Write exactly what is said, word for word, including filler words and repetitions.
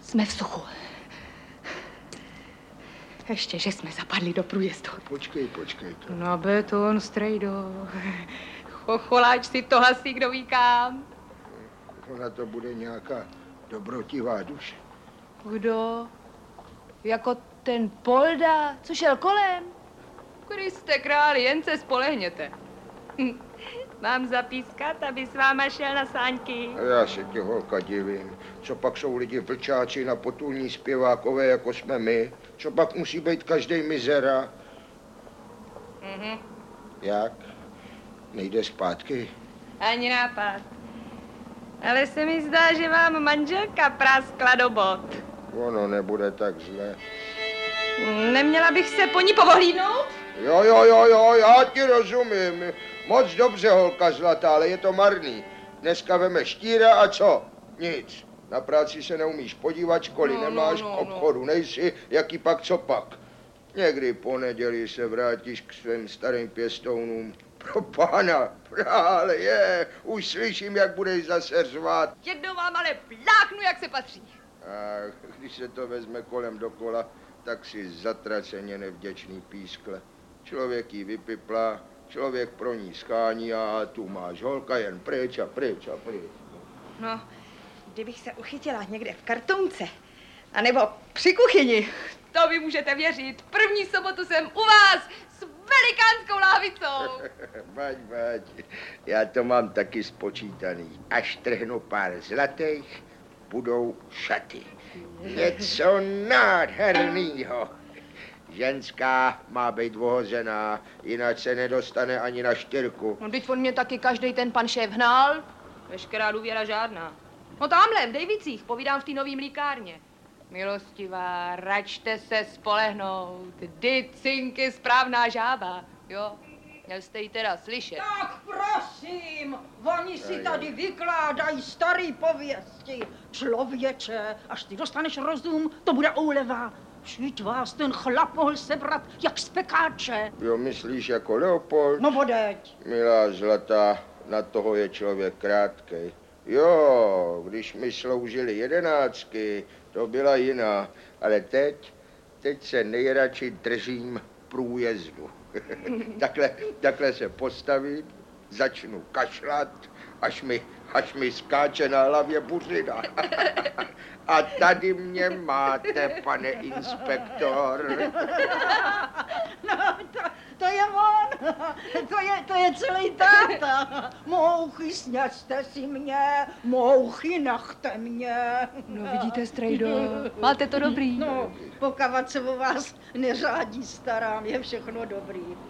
Jsme v suchu. Ještě, že jsme zapadli do průjezdu. Počkej, počkej to. Na beton, strejdo. Chocholáč si to hasí, kdo ví kam. Ona to bude nějaká dobrotivá duše. Kdo? Jako ten Polda, co šel kolem? Kriste králi, jen se spolehněte. Mám zapískat, aby s váma šel na sáňky. A já se tě, holka, divím. Co pak jsou lidi vlčáci na potulní zpěvákové, jako jsme my? Co pak musí být každej mizera? Mhm. Jak? Nejde zpátky? Ani nápad. Ale se mi zdá, že vám manželka praskla do bot. Ono nebude tak zle. Neměla bych se po ní povohlídnout? Jo, jo, jo, jo, já ti rozumím. Moc dobře, holka zlatá, ale je to marný. Dneska veme štíra a co? Nic. Na práci se neumíš podívat, školy no, nemáš, no, no, k obchodu nejsi, jaký pak, co pak. Někdy po neděli se vrátíš k svým starým pěstounům. Pro pána, ale je, už slyším, jak budeš zase řvát. Jednou vám ale pláchnu, jak se patří. A když se to vezme kolem dokola, tak si zatraceně nevděčný pískle. Člověk jí vypiplá, člověk pro ní schání a tu máš, holka, jen pryč a pryč a pryč. No, kdybych se uchytila někde v kartonce, anebo při kuchyni, to vy můžete věřit. První sobotu jsem u vás s velikánskou láhvicou. Bať, bať, já to mám taky spočítaný. Až trhnu pár zlatých, budou šaty. Něco nádhernýho. Ženská má být vohozená, jinak se nedostane ani na štyrku. No, teď on mě taky každý ten pan šéf hnal. Veškerá důvěra žádná. No tamhle, v Dejvicích, povídám v té nový mlíkárně. Milostivá, račte se spolehnout. Vždyť cinky správná žába, jo? Měl jste ji teda slyšet. Tak prosím, oni si tady vykládají starý pověsti. Člověče, až ty dostaneš rozum, to bude úleva. Vždyť vás ten chlap mohl sebrat jak z pekáče. Jo, myslíš jako Leopold? No vodeď. Milá zlatá, na toho je člověk krátkej. Jo, když mi sloužili jedenáctky, to byla jiná. Ale teď, teď se nejradši držím průjezdu. takhle, takhle se postavím, začnu kašlat, až mi, až mi skáče na hlavě buřina. A tady mě máte, pane inspektor. No, to, to je on, to je, to je celý táta. Mouchy, sněste si mě, mouchy, nachte mě. No vidíte, strejdo, máte to dobrý. No, pokud se o vás neřádí starám, je všechno dobrý.